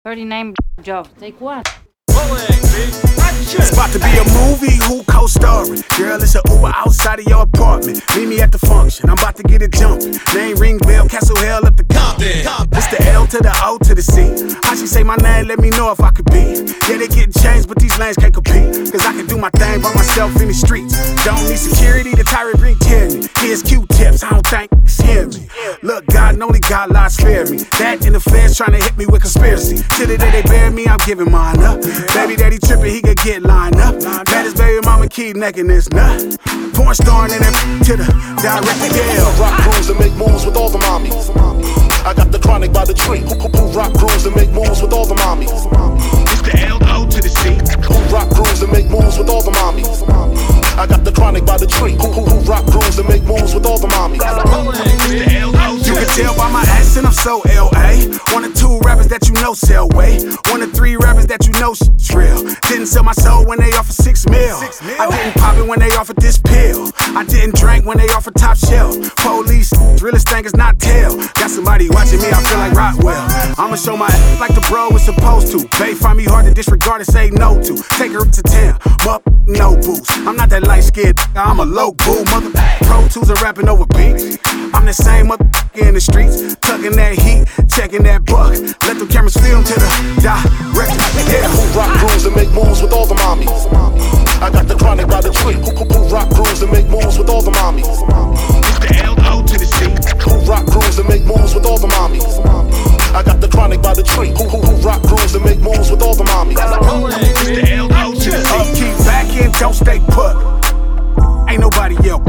39 jobs. Take one. It's about to be a movie, who co-starring? Girl, it's a Uber outside of your apartment. Meet me at the function, I'm about to get it jumping. Name ring bell, Castle Hell up the Compton. It's the L to the O to the C. How she say my name, let me know if I could be. Yeah, they getting changed, but these lanes can't compete. Cause I can do my thing by myself in the streets. Don't need security, the tyrant bring kill me. Here's Q-tips, I don't think it's hear me. Look, God and only God lies fear me. That and the feds trying to hit me with conspiracy. Till the day they bury me, I'm giving mine up. Baby daddy trippin', he could get lined up. Baddest baby mama keep necking this nut. Porn starring in that to the director, yeah. Rock grooves and make moves with all the mommies. I got the chronic by the tree. Who rock grooves and make moves with all the mommies. It's the L-O to the C. Who rock grooves and make moves with all the mommies. I got the chronic by the tree. Who rock grooves and make moves with all the mommies. It's the L-O. You can tell by my accent I'm so L.A. One or two rappers that you know sell weight. One or three rappers that you know shit's real. Didn't sell my soul when they offered 6 mil. I didn't pop it when they offered this pill. I didn't drink when they offered top shelf. Police, realest thing is not tell. Got somebody watching me, I feel like Rockwell. I'ma show my ass like the bro is supposed to. They find me hard to disregard and say no to. Take her to town, up, no boost. I'm not that light skinned, I'm a low boo. Mother Pro Tools are rapping over beats. I'm the same mother in the streets. Tucking that heat, checking that buck. Let them cameras film to the director. Yeah. Who rock grooves and make moves with all the mommies. I got the chronic by the tree. Who rock grooves and make moves with all the mommies. It's the L-O to the C. Who rock grooves and make moves with all the mommies. I got the chronic by the tree. Who rock grooves and make moves with all the mommies. It's the L-O to the C. Upkeep, back in, don't stay put. Ain't nobody else.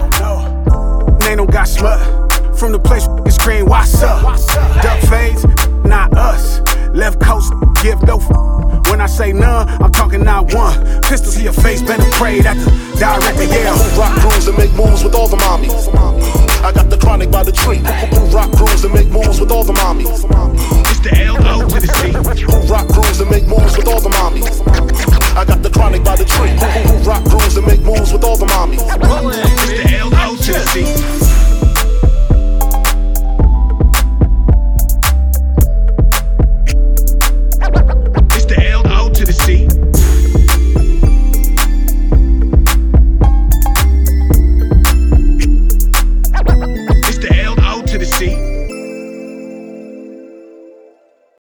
They don't got smut. From the place it's scream, what's up? Duck fades, not us. Left coast, give no When I say none, I'm talking not one. Pistol to your face, better pray that the director, yeah. Who rock grooves and make moves with all the mommies. I got the chronic by the tree. Who rock grooves and make moves with all the mommies. It's the L-O to the C. Who rock grooves and make moves with all the mommies. I got the chronic by the tree. Who rock grooves and make moves with all the mommies.